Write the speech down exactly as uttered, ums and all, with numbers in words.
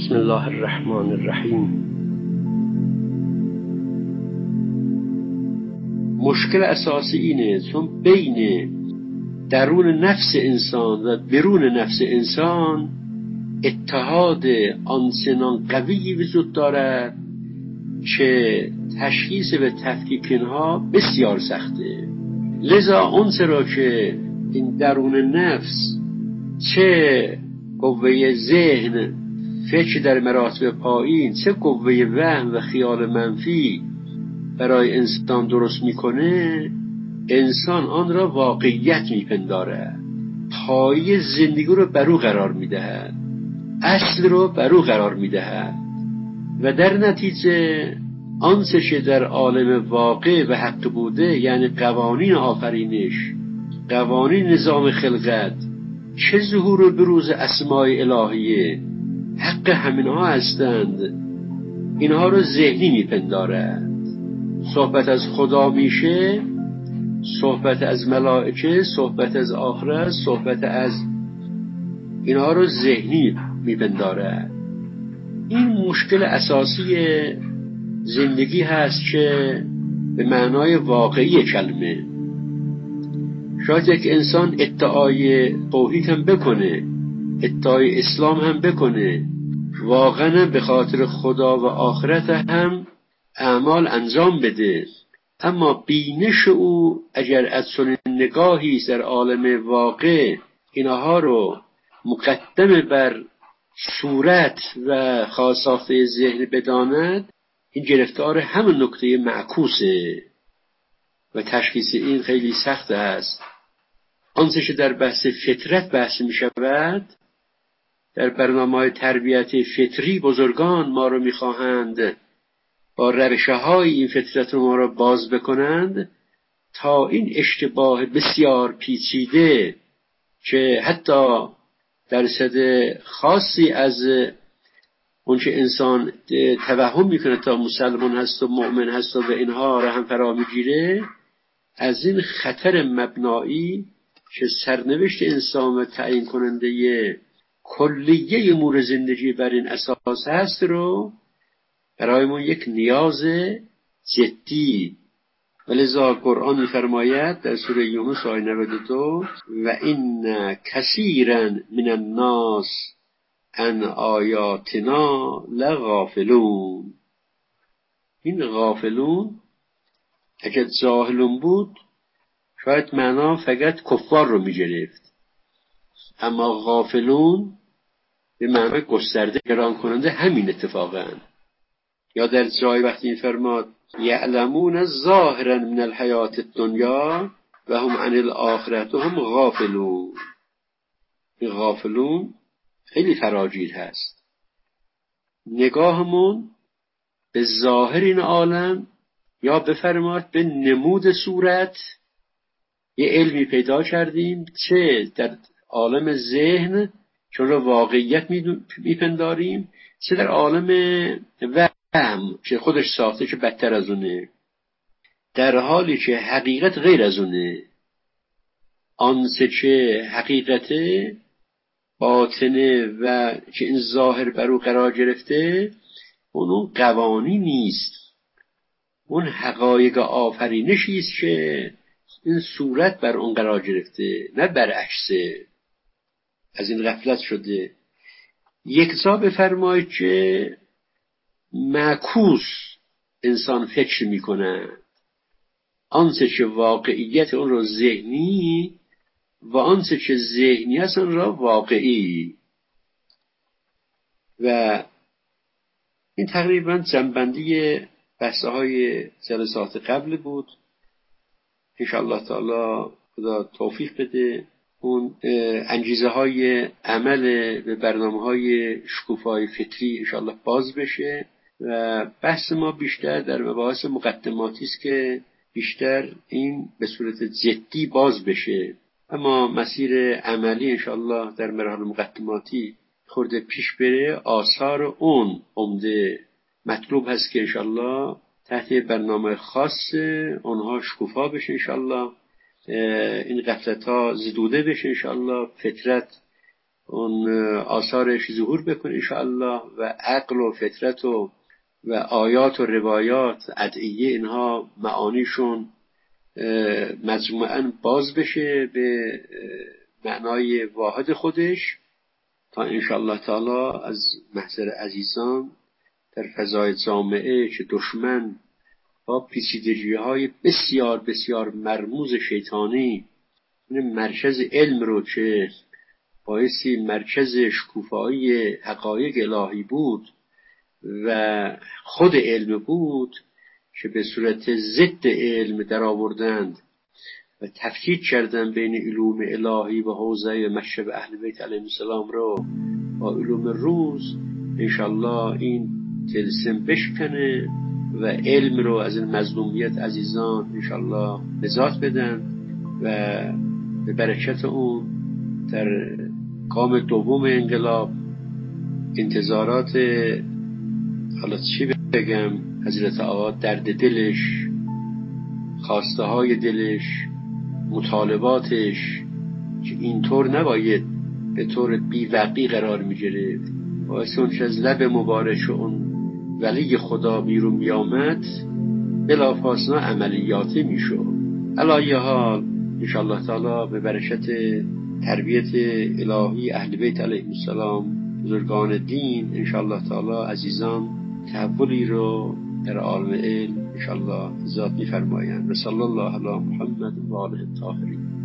بسم الله الرحمن الرحیم. مشکل اساسی اینه چون بین درون نفس انسان و بیرون نفس انسان اتحاد آنچنان قوی وجود دارد که تشخیص و تفکیک اینها بسیار سخته. لذا آنچه را که این درون نفس چه قوه ذهن فکر در مراتب پایین چه قوه وهم و خیال منفی برای انسان درست میکنه، انسان آن را واقعیت میپنداره، پایه زندگی رو بر او قرار میدهد، اصل رو بر او قرار میدهد و در نتیجه آنچه که در عالم واقع و حق بوده، یعنی قوانین آفرینش، قوانین نظام خلقت، چه ظهور و بروز اسماء الهیه حق همینها هستند، اینها رو ذهنی میپندارد. صحبت از خدا میشه، صحبت از ملائکه، صحبت از آخرت، صحبت از اینها رو ذهنی میپندارد. این مشکل اساسی زندگی هست که به معنای واقعی کلمه. شاید یک انسان ادعای توحید هم بکنه، ادعای اسلام هم بکنه، واقعا به خاطر خدا و آخرت هم اعمال انجام بده، اما بینش او اگر از چنین نگاهی در عالم واقع اینها رو مقدم بر صورت و خاصافه ذهن بداند، این گرفتار همون نکته معکوسه و تشخیص این خیلی سخت است. آنچه که در بحث فطرت بحث می شود، در برنامه‌های تربیت فطری بزرگان ما رو می خواهند با روش‌های این فطرت رو ما رو باز بکنند تا این اشتباه بسیار پیچیده که حتی درصد خاصی از اون که انسان توهم میکنه تا مسلمان هست و مؤمن هست و به اینها را هم فرا میگیره، از این خطر مبنایی که سرنوشت انسان و تعیین کننده کلیه امور زندگی بر این اساس هست رو برایمون یک نیاز جدی. ولذا قرآن می‌فرماید در سوره یونس آیه نود و دو: و این کثیرا من الناس عن آیاتنا لغافلون. این غافلون اگر جاهلون بود شاید معنا فقط کفار رو می‌گرفت، اما غافلون به معنای گسترده گران کننده همین اتفاقاً. یا در جای وقتی این فرماد یعلمون ظاهرا من الحیات الدنیا و هم عن الاخرة هم غافلون. این غافلون خیلی فراگیر هست. نگاهمون به ظاهر این عالم یا بفرماد به نمود صورت یه علمی پیدا کردیم، چه در عالم ذهن چون رو واقعیت میپنداریم، چه در عالم وهم که خودش ساخته که بدتر از اونه، در حالی که حقیقت غیر از اونه. آنچه که حقیقته باطنه و که این ظاهر بر او قرار گرفته اون قوانین نیست، اون حقایق آفرینشی است که این صورت بر اون قرار گرفته، نه برعکسه. از این غفلت شده. یک جا بفرمایید که معکوس انسان فکر میکنه، آنچه که واقعیت اون رو ذهنی و آنچه که ذهنی است اون را واقعی. و این تقریبا جنبندی بحث‌های جلسات قبل بود. انشاءالله تعالی خدا توفیق بده اون انگیزه های عمل به برنامه های شکوفای فطری انشاءالله باز بشه و بحث ما بیشتر در مباحث مقدماتی است که بیشتر این به صورت جدی باز بشه، اما مسیر عملی انشاءالله در مراحل مقدماتی خورده پیش بره. آثار اون عمده مطلوب هست که انشاءالله تحت برنامه خاص اونها شکوفا بشه، انشاءالله این غفلت ها زدوده بشه، انشاءالله فطرت اون آثارش ظهور بکنه انشاءالله و عقل و فطرت و و آیات و روایات ادعیه اینها معانیشون مجموعاً باز بشه به معنای واحد خودش تا انشاءالله تعالی از محضر عزیزان در فضای جامعه که دشمن با پیچیدگی های بسیار بسیار مرموز شیطانی مرکز علم رو که بایستی مرکز شکوفایی حقایق الهی بود و خود علم بود که به صورت ضد علم در آوردند و تفکیک کردن بین علوم الهی و حوزه مشرب اهل بیت علیهم السلام رو با علوم روز، انشالله این طلسم بشکنه و علم رو از این مظلومیت عزیزان انشالله نجات بدن و به برکت اون در گام دوم انقلاب انتظارات، حالا چی بگم، حضرت آقا درد دلش، خواسته های دلش، مطالباتش که اینطور نباید به طور بی‌وقی قرار می گرفت، باعث اون که از لب مبارک اون ولی خدا بیرون می آمد بلافاصله عملیاتی می شد. علی حال انشاءالله تعالی به برکت تربیت الهی اهل بیت علیهم السلام بزرگان دین انشاءالله تعالی عزیزان تحولی رو در عالم علم انشاءالله ذات می فرمایند. و صلی الله علی محمد و آله الطاهرین.